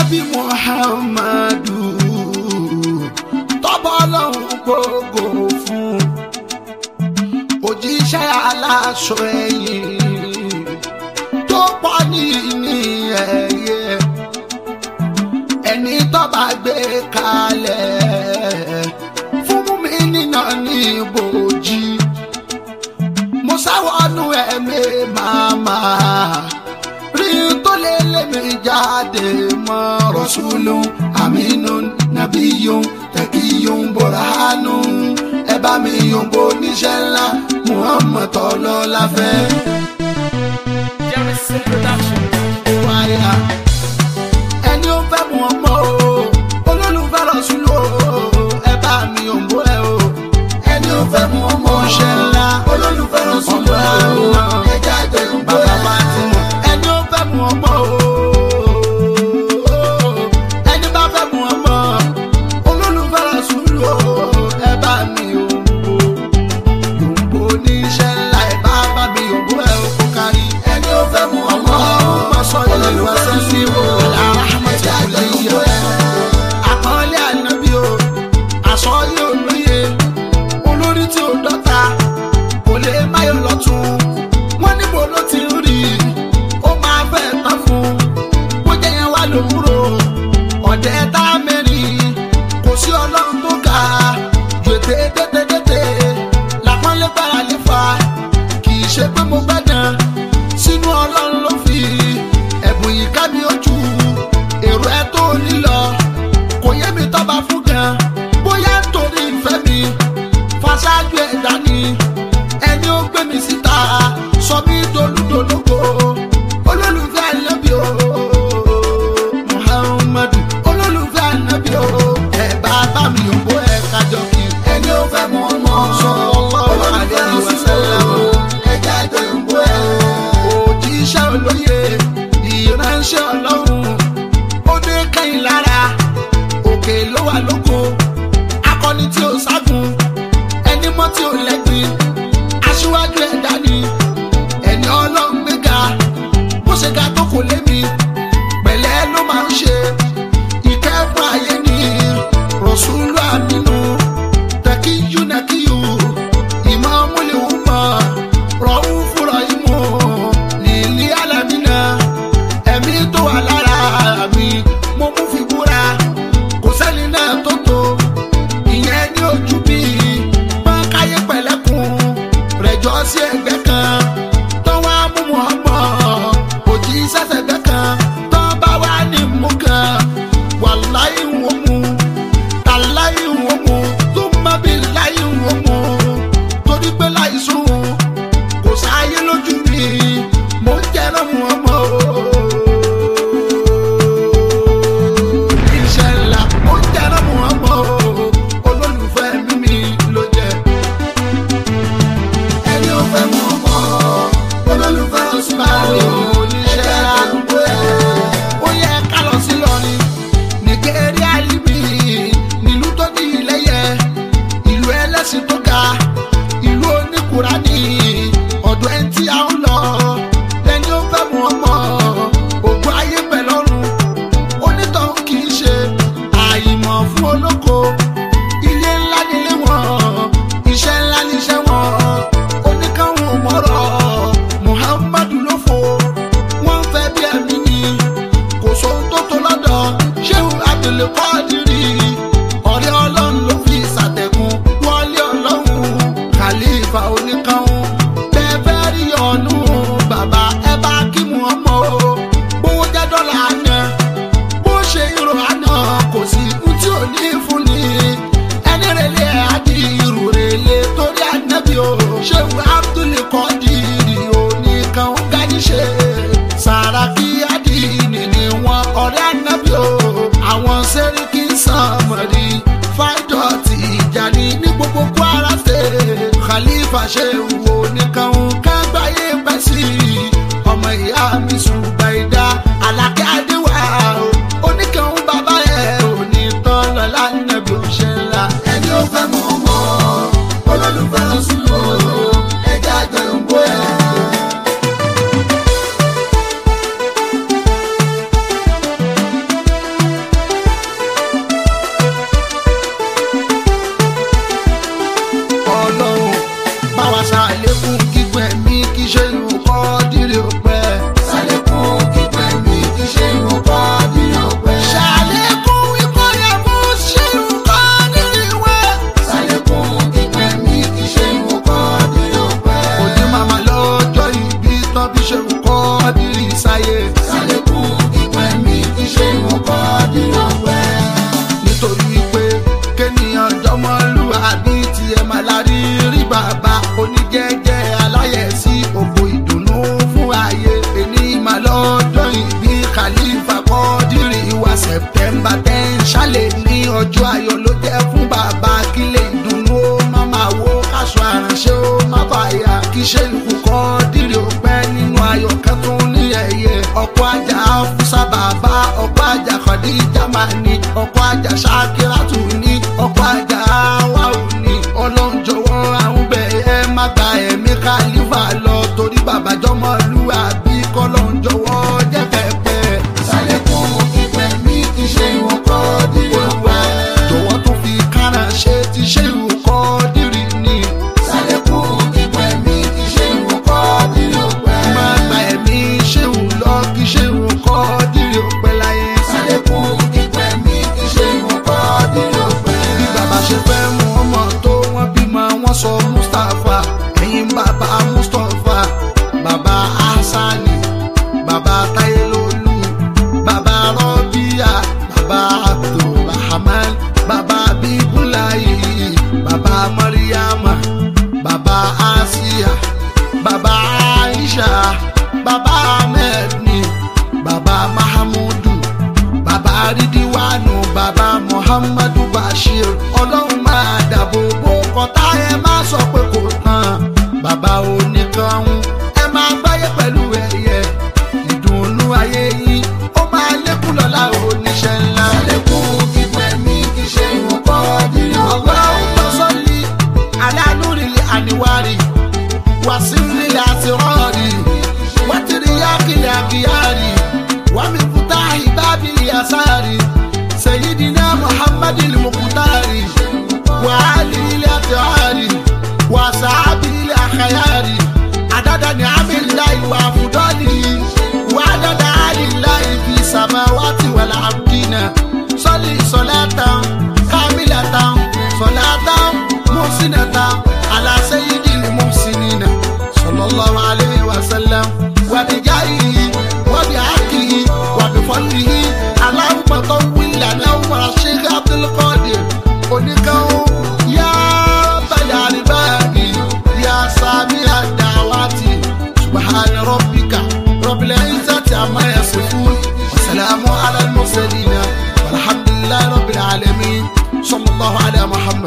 Ànábì Muhammadu tọ́bọ̀ lọ́hùn gbogbo fún òjíṣẹ́ aláṣọ ẹ̀yìn tó pọ̀ ní ẹ̀yẹ ẹni tó bá gbé kalẹ̀ fún mi nínà ní ibojì mo sáwọ́nù ẹ̀mí màmá rí tó lé lémi jáde mọ́ Rasulun Aminun Nabiyun Takiyun Burhanun ẹ bá mi yòǹbó níṣẹ́ ńlá Muhammad ọlọ́lá fẹ́. Jerison Production. Wáyà ẹni ó fẹ́ mú ọmọ o olólùfẹ́ Rasulu o ẹ bá mi yòǹbó ẹ o ẹni ó fẹ́ mú ọmọ níṣẹ́ ńlá olólùfẹ́ Rasulu o ẹ jáde yòǹbó ẹ bàbá ti mọ̀ ẹni ó fẹ́ mú ọmọ o ẹni bá fẹ́ mú ọmọ olólùfẹ́ Rasulu o ẹ bá mi yòǹbó níṣẹ́ ńlá ẹ bá mi yòǹbó ẹ o kó kárí ẹni ó fẹ́ mú ọmọ olólùfẹ́ Rasulu o àkọọ́lẹ̀ ànábì o àsọyé olóye olórí tí ó dọ́ta kò lè máyọ̀ lọ́tún wọ́n níbo ló ti ń rí ó máa fẹ́ tán fún bó jẹ́ yẹn wá lòwúrò ọ̀dẹ́ tá mẹ́rin kò sí ọlọ́run tó ga ju ètè dédédédé làpọ́nlé gbára lè fa kì í ṣe pé mo gbẹ́dàn sínú ọlọ́run ló fi ẹ̀bùn yìí ká mi ojú èrò ẹ tó lílọ kò yé mi tọ́ba fún gan bóyá nítorí ìfẹ́ mi fàṣáájú ẹ̀dá ni ẹni ó gbé mi síta sọ mí dolúdológo olólùfẹ́ Ànábì o Muhammadu olólùfẹ́ Ànábì o ẹ̀ bá mi yòǹbó ẹ̀ kájọ kí ẹni ó fẹ́ mọ́ ọmọ sallallahu alaihi wasallam ẹ̀jẹ̀ àjọ yòǹbó ẹ̀ òjíṣẹ́ olóye ìránṣẹ́ ọlọ́run ó dé kẹ́yìn lára òkè ló wà lóko akọni tí ó ságun ẹni mọ́ tí ó lẹ́gbin aṣíwájú ẹ̀dá ni ẹni ọlọ́run gbéga bó ṣe ga tó kò lé mi pẹ̀lẹ́ ló máa ń ṣe ìkẹ́fún ayé ni Rasulu Aminu Takiyu Nakiyu Imamul Umma Raufu Rahimu Lili Alamina ẹ̀mí tó wà lára mi mo mú fi búra kò sẹ́ni náà tó tó ìyẹn ní ojú bí máa káyé pẹ̀lẹ́kùn rẹ̀jọ́ sí ẹgbẹ́ kan tó wá mú Muhammad òjì sẹ́sẹ̀gbẹ́ kan tó bá wá ní mú kan wàláyé wọ́n mú tàláyé wọ́n mú tó má bí láyé wọ́n mú torí pé láì sóhun kò sáyé lójú mi mo ń jẹ́rọ Muhammad iṣẹ́ ńlá mo ń jẹ́rọ Muhammad olólùfẹ́ mímí ló jẹ́ ẹni ó fẹ́ Muhammad olólùfẹ́ Rasulu oníṣẹ́ ńlá ó yẹ ká lọ sí lọrin nìkérí àlìbí nílùú tó ní ìlẹ́yẹ ìlú ẹlẹ́sìn tó ga ìlú oníkùránì ọ̀dọ̀ ẹni tí a ń lọ ẹni ó fẹ́ Muhammad ògùn ayé pẹ̀lọ́run onítọ̀hún kì í ṣe àìmọ̀ fún olóko ilé ńlá nílé wọn iṣẹ́ ńlá níṣẹ́ wọn oníkàwọn mọ́rọ̀ Muhammadu ló fò wọ́n fẹ́ bí ẹ̀mí ni kò sóhun tó tó lọ́dọ̀ Shehu Abdul Qadiri ọ̀rẹ́ ọlọ́run ló fi ṣàtẹ̀gùn wọlé ọlọ́run Khalifa oníkàwọn bẹ́ẹ̀ fẹ́ rí ọ̀nù bàbá ẹ bá kí Muhammad o bówó jẹ́ dọ́là àná bó ṣe ìrò àná kò sí ikú tí ò ní fún ni ẹni rẹ̀lẹ̀ àdì irú rẹ̀lẹ̀ torí Ànábì o Shehu Abdul Qadiri oníkan gani ṣe Sàràkí àdìní ni wọn ọ̀rẹ́ Ànábì o àwọn sẹ́ríkì sàmọ̀rí fáìdọ̀tì Ìjàní ní gbogbo Kwara State Khalifa Shehu oníkan kágbáyé pẹ́ sí ọmọ ìyá mi Subaida Alákẹ́ Adéwà oníkan bàbá ẹ̀ òní tán lọ́la Ànábì òṣè ńlá ẹni ó fẹ́ Muhammad olólùfẹ́ Rasulu ẹ̀jẹ̀ àjọ yòǹbó ẹ̀. ìbí Khalifa Quadri wa September 10 ṣálẹ̀ ní ọjọ́ ayọ̀ ló jẹ́ fún bàbá kílẹ̀ ìdùnnú ó má máa wo káṣọ àránṣẹ́ ó má bàyà kí Sheikh Quadri ó pẹ́ nínú ayọ̀ kan tó ní ẹ̀yẹ ọ̀pọ̀ ajá fúnṣà bàbá ọ̀pọ̀ ajá Khadija máa ní ọ̀pọ̀ ajá Shakiratu ní ọ̀pọ̀ ajá wa ò ní Ọlọ́run jọ̀wọ́ àwọn bẹ̀ẹ́ má gba ẹ̀mí Khalifa lọ torí bàbá jọmọlúwàbí k'Ọlọ́run jọ̀wọ́ jẹ́ pẹ́pẹ́. Ṣàlékún ìpẹ́ mi kì í ṣe ìwọ̀n Quadri wa. Jọ̀wọ́ tó fi kánà ṣe ti Sheikh Quadri ni. Ṣàlékún ìpẹ́ mi kì í ṣe ìwọ̀n Quadri wa. Má gba ẹ̀mí Sheikh lọ kí Sheikh Quadri ó pẹ́ láyé. Ṣàlékún ìpẹ́ mi kì í ṣe ìwọ̀n Quadri wa. Bí bàbá ṣe fẹ́ mú ọmọ tó wọ́n bímọ wọ́n sọ Mustapha ẹ̀yìn bàbá Mustapha bàbá Hasani bàbá Tayelolu bàbá Rọ́bíà bàbá Abdulrahman bàbá Bíbúláyì bàbá Mariama bàbá Asiya bàbá Aisha bàbá Ahmed ni bàbá Mahamudu bàbá Ridwanu bàbá Muhammadu Bashir Ọlọ́run máa dàbò bò kọ́tà ẹ má sọ pé kò tán bàbá oníkanhun ẹ máa gbáyé pẹ̀lú ẹ̀yẹ ìdùnnú ayé yìí ó máa lékún lọ́la oníṣẹ́ ńlá. Ṣàlékún ìpẹ́ mi kì í ṣe ìwọ̀n Quadri wa. Allahumma salli ala nuril anwari wa sirril asrari wa tiryaqil akhyari wa miftahi babil yasari sayyidina Muhammadil muqtari wa alihi al-athari wa sahbihi al-akhyari adada ni'amillahi wa afdalihi wa adada alillahi fi samawati wal ardina salli salatan kamilatan salatan muhsinatan ala sayyidil muhsinina sallallahu alayhi wa sallam wa bijahihi wa bihaqqihi wa bifadlihi allahumma tawwil lana wa Sheikh Abdul Qadir oníkanhun ya bàyà ribadi ya sami'a da'wati subhana rabbika rabbil izzati amma yasifun wa salamun ala al-mursalin walhamdulillahi rabbil alamin sallallahu ala Muhammad.